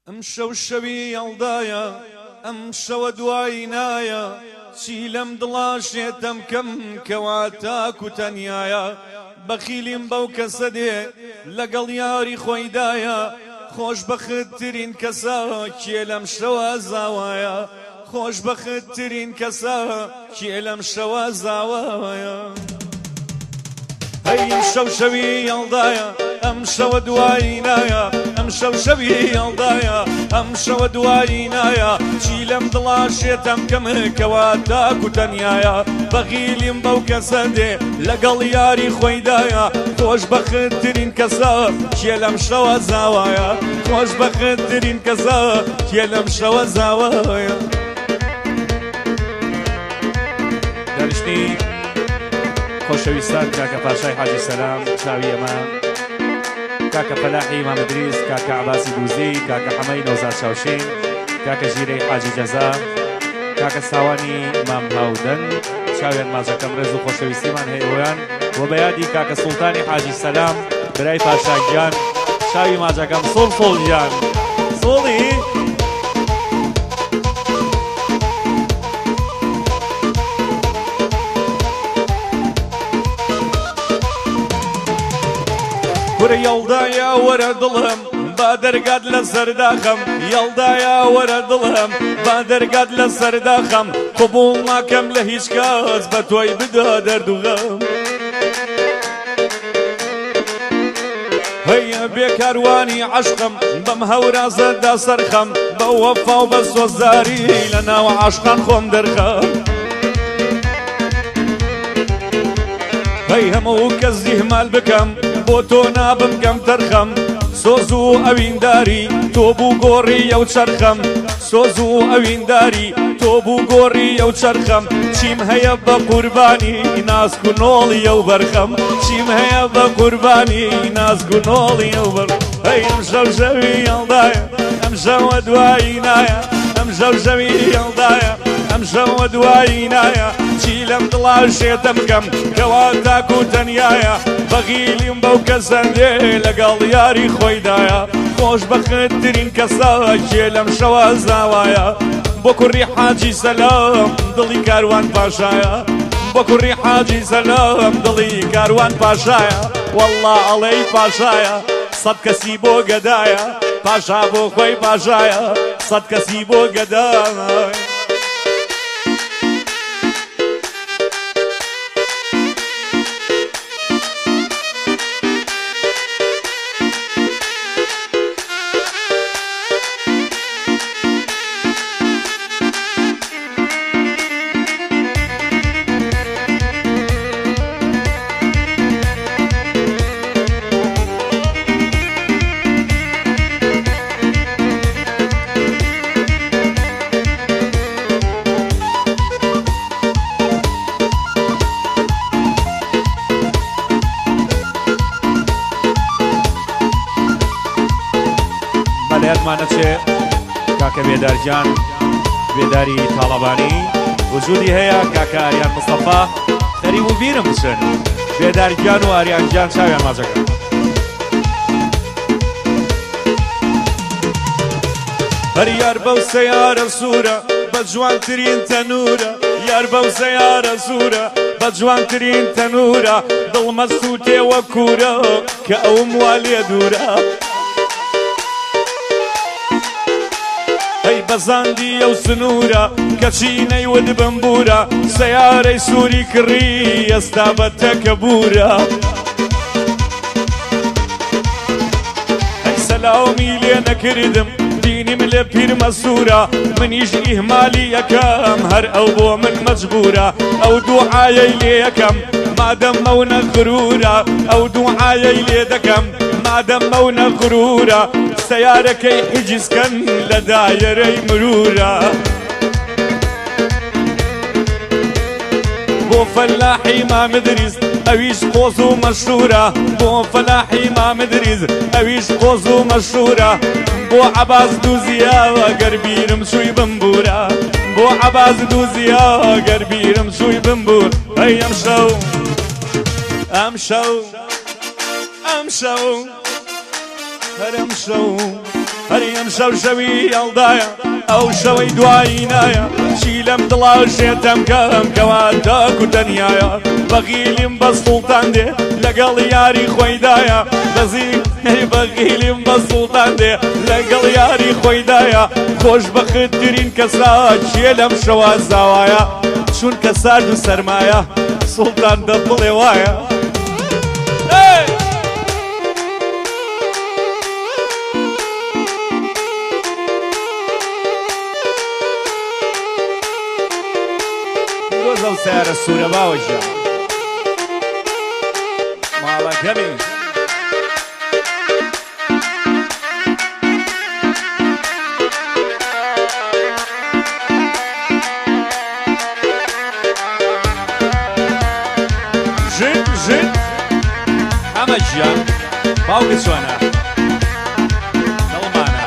ئەمشەو شەوی هەڵدایە ئەمشەوە دوایی نایە چی لەم دڵا شێتەم کەم کەوا تاک و تەنیایە بەخیلیم بەو کەسە دێ لەگەڵ یاری خۆیدایە خۆشبەختترین کەسە کێ لەم شەوە زاوایە خۆشبەختترین کەسە کێ لەم شەوە زاوایە هەی ئەمشەو شەوی هەڵدایە ئەمشەوە دوایی نایە ئەمشەو شەوی هەڵدایە ئەمشەوە دوایی نایە چی لەم دڵا شێتەم کەمکەوە تاک و تەنیایە بەغیلیم بەو کەسە دێ لەگەڵ یاری خۆیدایە خۆشبەختترین کەسە کێ لەم شەوە زاوایە خۆشبەختترین کەسە کێ لەم شەوە زاوایە دەرشتی خۆشەویستان کاکە پاشای حاجی سەلام چاوی ئەمە کاکە پەلاحی مام ئیدریس کاکە عەباسی دووزی کاکە حەمەی نەوزاد چاوشین کاکە ژیرەی حاجی جەزا کاکە ساوانی مام هاودەن چاویان ماجەکەم ڕێز و خۆشەویستیمان هەیەوەیان و بەیادی کاکە سوڵتانی حاجی سەلام برای پاشاگیان چاوی ماجەکەم سۆڵ سۆڵیان سۆڵی ورە یەڵدایە وەرە دڵم با دەرگات لە سەرداخەم یەڵدایە وەرە دڵم با دەرگات لە سەرداخەم قبوڵ ناکەم لە هیچ کەس بە تۆی بدا دەردوغەم هەیە بێکاروانی عەشقم بەم هەورازەدا سەرخەم بە وەفا و بە سۆزداری لە ناو عەشقان خۆم دەرخەم هەی هەموو کەس دیهمال بکەم بۆ تۆ نابم کەم تەرخەم سۆز و ئەوینداری تۆ بوو گۆڕی ئەو چەرخەم سۆز و ئەوینداری تۆ بوو گۆڕی ئەو چەرخەم چیم هەیە بە قوربانی نازک و نۆڵی ئەو بەرخەم چیم هەیە بە قوربانی نازک و نۆڵی ئەو بەرخەم هەی ئەمشەو شەوی هەڵدایە ئەمشەوە دوایی نایە ئەمشەو شەوی هەڵدایە ئەمشەوە دوایی نایە چی لەم دڵا شێتەم کەم کەوا تاک و تەنیایە بەغیلیم بەو کەسە دێ لەگەڵ یاری خۆیدایە خۆشبەختترین کەسە کێ لەم شەوە زاوایە بۆ کوڕی حاجی سەلام دڵی کاروان پاشایە بۆ کوڕی حاجی سەلام دڵی کاروان پاشایە وەڵڵا ئەڵێی پاشایە سەد کەسی بۆ گەدایە پاشا بۆ خۆی پاشایە سەد کەسی بۆ گەدایە مانەچێ کاکە بێدارجان بێداری تاڵەبانی وجودی هەیە کاکە ئاریان مستەفا خەریب و بیرم بچن بێدارگیان و ئاریانجان چاویان ماجەکە هەر یار بەو سەیارە سوورە بە جوانترین تەنورە یار بەو سەیارە سوورە بە جوانترین تەنورە دڵمەست و تێوە کوورە کە ئەوم وا لێ دوورە هەی بەزاندی ئەو سنوورە کەچینەی ود بمبورە سەیارەی سووری کڕی ئێستا بە تەکەبورە هەی سەلامی لێ نەکردم بینیم لێ پیرمە سوورە منیش ئیهمالی یەکەم هەر ئەو بۆ من مەجبورە ئەو دوعایەی لێ یەکەم مادەم مەونە غرورە ئەو دوعایەی لێ دەکەم مادەم مەونە غرورە سەیارەکەی حیجزکەن لە دایرەی مرورە بۆ فەلاحی مام ئیدریس ئەویش قۆز و مەشهورە بۆ فەلاحی مام ئیدریس ئەویش قۆز و مەشهورە بۆ عەباس دووزیەوە گەر بیرم شووی بمبورە بۆ عەباس دووزیەوە گەر بیرم شووی بمبور هەی ئەمشەو ئەمشەو ئەمشەو هەر ئەمشەو هەریم شەو شەوی هەڵدایە ئەو شەوەی دوایی نایە چی لەم دڵا شێتەم کەم کەواتە کوتەنیایە بەغیلیم بە سوڵتان دێ لەگەڵ یاری خۆیدایە بەغیلیم بە سوڵتان دێ لەگەڵ یاری خۆیدایە خۆشبەختترین کەسا چیە لەم شەوە زاوایە چونکە سارد و سەرمایە سوڵتان دەبڵێ وایە دۆزە و سیارە سوورە باوەژە ماڵەکەمی ئەمە گیان باوکە چۆنە دڵمانە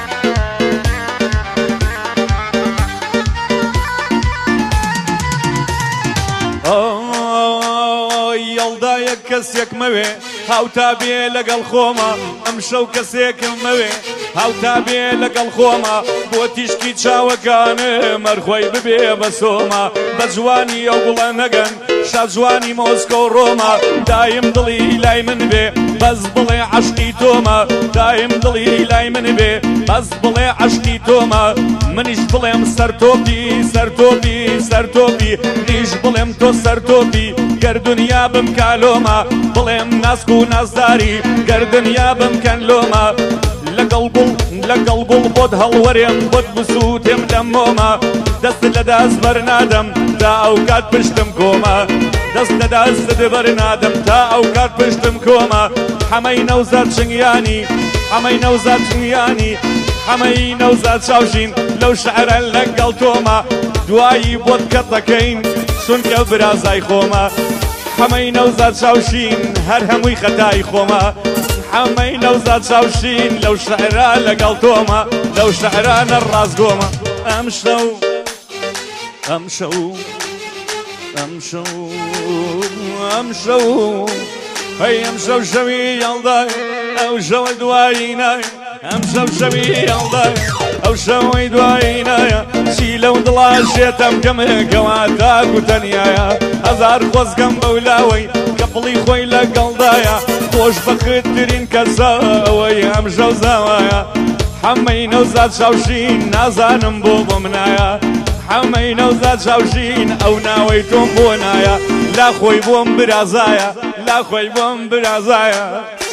یەڵدایە کەسێک مەوێ هاوتا بێ لەگەڵ خۆمە ئەم شەو کەسێکم مەوێ هاوتا بێ لەگەڵ خۆمە بۆ تیشکی چاوەکانم مەرخۆی ببێ بە سۆمە بە جوانی ئەو گوڵە نەگەن شاد جوانی مۆسکۆ و ڕۆمە دایم دڵی لای من بێ بەس بڵێ عەشقی تۆمە دایم دڵی لای من بێ بەس بڵێ عەشقی تۆمە منیش بڵێم سەرتۆپی سەرتۆپی سەرتۆپی نیش بڵێم تۆ سەرتۆپی گەردونیا بم کالۆمە بڵێم ناسک و نازداری گەردنیا بم کەنلۆمە لەگەڵ گوڵ بۆت هەڵوەرێم بۆت بسووتێم لەم مۆمە دەست لە دەست بەرنادەم تا ئەو کات پشتم کۆمە دەست لە دەست بەرنادەم تا ئەو کات پشتم کۆمە حەمەی نەوزاد چنگیانی حەمەی نەوزاد چنگیانی حەمەی نەوزاد چاوشین لەو شەعرە لەگەڵ تۆمە دوایی بۆت کەتەکەین چونکە برازای خۆمە حەمەی نەوزاد چاوشین هەر هەمووی خەتای خۆمە حەمەی نەوزاد چاوشین لەو شەعرە لەگەڵ تۆمە لەو شەعرانە ڕازگۆمە ئەم شەو ئەم شەو ئەم شەو ئەم شەو هەی ئەم شەو شەوی هەڵدای ئەو شەوە دوایی نایە ئەم شەو شەوی هەڵدای ئەو شەوەی دوایی نایە چی لەو دڵا شێتەم کەمێکەوە تاک و تەنیایە هەزار خۆزگەم بەولاوەی کە پڵی خۆی لەگەڵدایە خۆشبەختترین کەسە ئەوەی ئەم شەو زاوایە حەمەی نەوزاد چاوشین نازانم بۆ نایە حەمەی نەوزاد چاوشین ئەو ناوەی تۆم بۆ نایە لا خۆی بۆم برازایە لا خۆی بۆم برازایە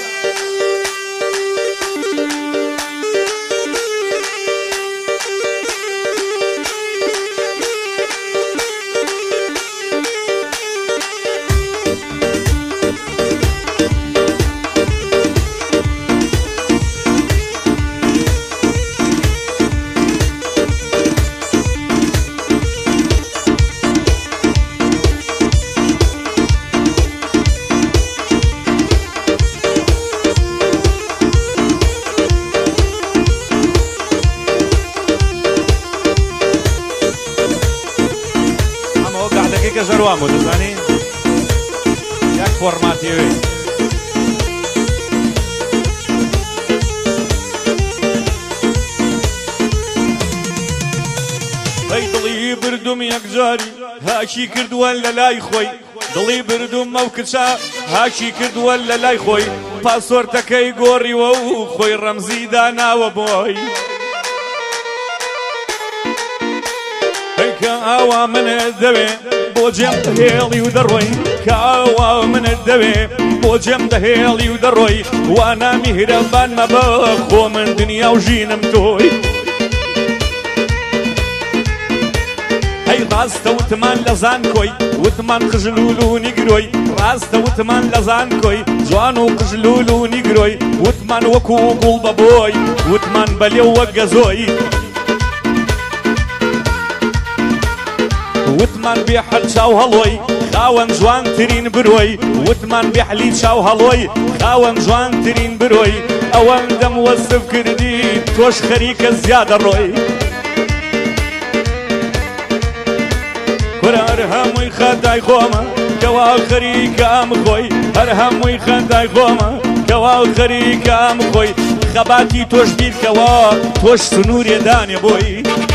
ژەروامۆ دەزانی یاک فۆرماتیوێ ئەی دڵی بردوم یەکجاری هاکی کردووە لە لای خۆی دڵی بردوم ئەو کچە هاکی کردووە لە لای خۆی پاسۆرتەکەی گۆڕیوە و خۆی ڕەمزی داناوە بۆی کە ئاوا منت دەوێ بۆ جێم دەهێڵی و دەڕۆی کە ئاوا منت دەوێ بۆ جێم دەهێڵی و دەڕۆی وانا میهرەبان مەبە خۆ من دنیا و ژینم تۆی ئەی ڕاستە وتمان لە زان کۆی وتمان قژلول و نیگرۆی ڕاستە وتمان لە زان کۆی جوان و قژلول و نیگرۆی وتمان وەکو گوڵ بەبۆی وتمان بەلێو وەک گەزۆی وتمان بێحەل چاو هەڵۆی خاوەن جوانترین برۆی وتمان بێحلی چاو هەڵۆی خاوەن جوانترین برۆی ئەوەم دەم وەسف کردی تۆش خەریکە زیادە ڕۆی کورە هەر هەمووی خەتای خۆمە کەوا خەریکە ئەم خۆی هەر هەمووی خەتای خۆمە کەوا و خەریکام خۆی خەباتی تۆش بیرکەوە تۆش سنوورێ دانێ بۆی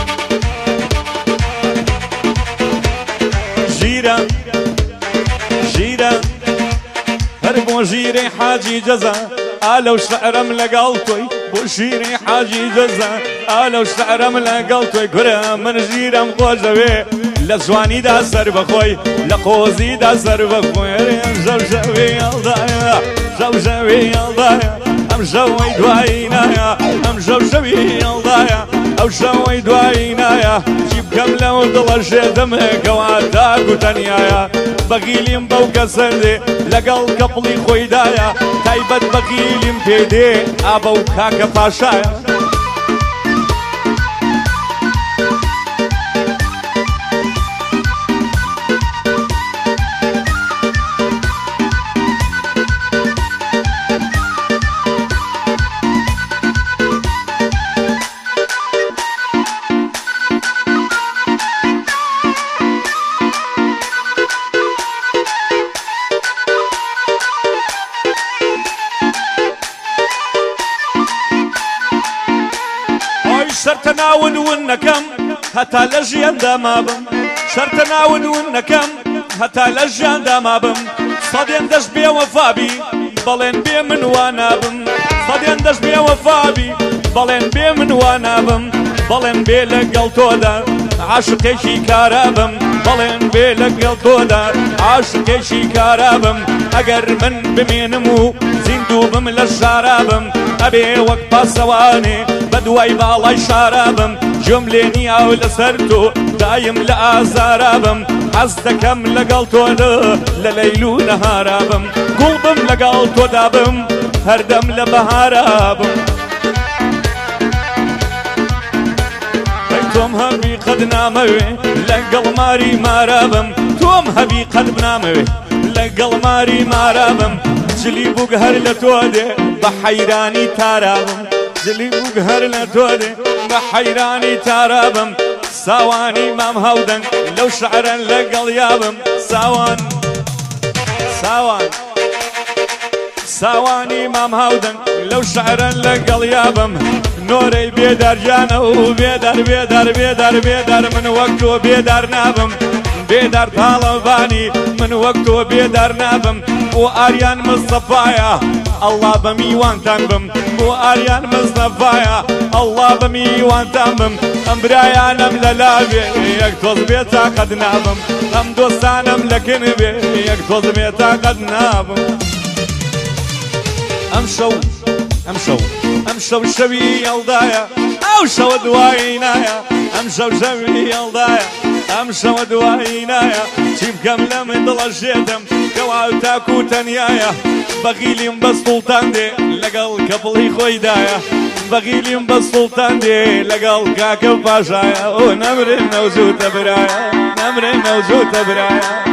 ژیرە ژیرە هەر بۆ ژیرەی حاجی جەزا ئالەو شعرەم لەگەڵ تۆی بۆ ژیرەی حاجی جەزا ئالەو شعرەم لەگەڵ تۆی گورە من ژیرەم خۆشەوێ لە جوانیدا سەر بەخۆی لە قۆزیدا سەر بەخۆی ژەوژەوی هەڵدایە ژەوژەوی هەڵدایە ئەم ژەوەی دوایی نایە ئەم ژەوژەوی هەڵدایە ئەو ژەوەی دوایی نایە چی بکەم لەو دڵە ژێدەمێکەوە داگ و تەنیایە بەغیلیم بەو کەسەر دێ لەگەڵ کەپڵی خۆیدایە تایبەت بەغیلیم پێدێ ئابە و کاکە پاشایە شەرتە ناون ون نەکەم هەتا لە ژیاندا مابم شەرتە ناون ون نەکەم هەتا لە ژیاندا مابم سەدێن دەست بێ وەفابی بەڵێن بێ من وا نابم سەدێن دەست بێ وەفابی بەڵێن بێ من وا نابم بەڵێن بێ لەگەڵ تۆدا عاشقێکی کارابم بەڵێن بێ لەگەڵ تۆدا عاشقێکی کارابم ئەگەر من بمێنم و زیندوو بم لە شارابم ئەبێ وەک پاسەوانێ بەدوای باڵای شارابم گوێم لێ نییە و لەسەر تۆ دایم لە ئازارابم حەز دەکەم لەگەڵ تۆدا لە لەیل و نەهارابم گوڵ بم لەگەڵ تۆدا بم هەردەم لە بەهارابم تۆم هەبی قەد نامەوێ لەگەڵ ماری مارابم تۆم هەبی قەد بنامەوێ لەگەڵ ماری مارابم جلی بووک هەر لە تۆ دێ بە حەیرانی تارابم جلی بووک هەر لە تۆ دێ بە حەیرانی تارابم ساوانی مام هەودەنگ لەو شعرە لەگەڵ یابم ساوان ساوان ساوانی مام هەودەنگ لەو شعرە لەگەڵ یابم نۆرەی بێدارجانە و بێدار بێدار بێدار بێدار من وەک تۆ بێدار نابم بێدار تاڵەبانی من وەک تۆ بێدار نابم بۆ ئاریان مستەفایە ئەڵڵا بە میوانتان بم بۆ ئاریان مستەفایە ئەڵڵا بە میوانتان بم ئەم برایانم لە لاوێ یەک تۆز بێ تاقەت نابم ئەم دۆستانم لەکن بێ یەک تۆز بێ تاقەت نابم ئەم شەو شەوی هەڵدایە ئەو شەوە دوایی نایە ئەم شەو شەوی هەڵدایە ئەم شەوە دوایی نایە چی بکەم لە من دڵە ژێدەم کەوا تاک و تەنیایە بەغیلیم بە سوڵتان دێ لەگەڵ کەپڵی خۆیدایە بەغیلیم بە سوڵتان دێ لەگەڵ کاکە پاشایە ئۆ نەمرێ نەوزووتە برایە نەمرێ نەوزووتە برایە